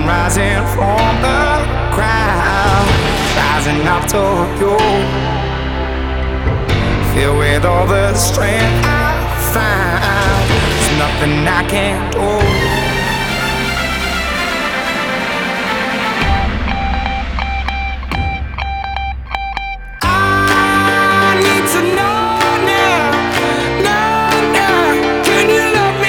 rising from the crowd, rising up to you. Filled with all the strength I find, there's nothing I can't do.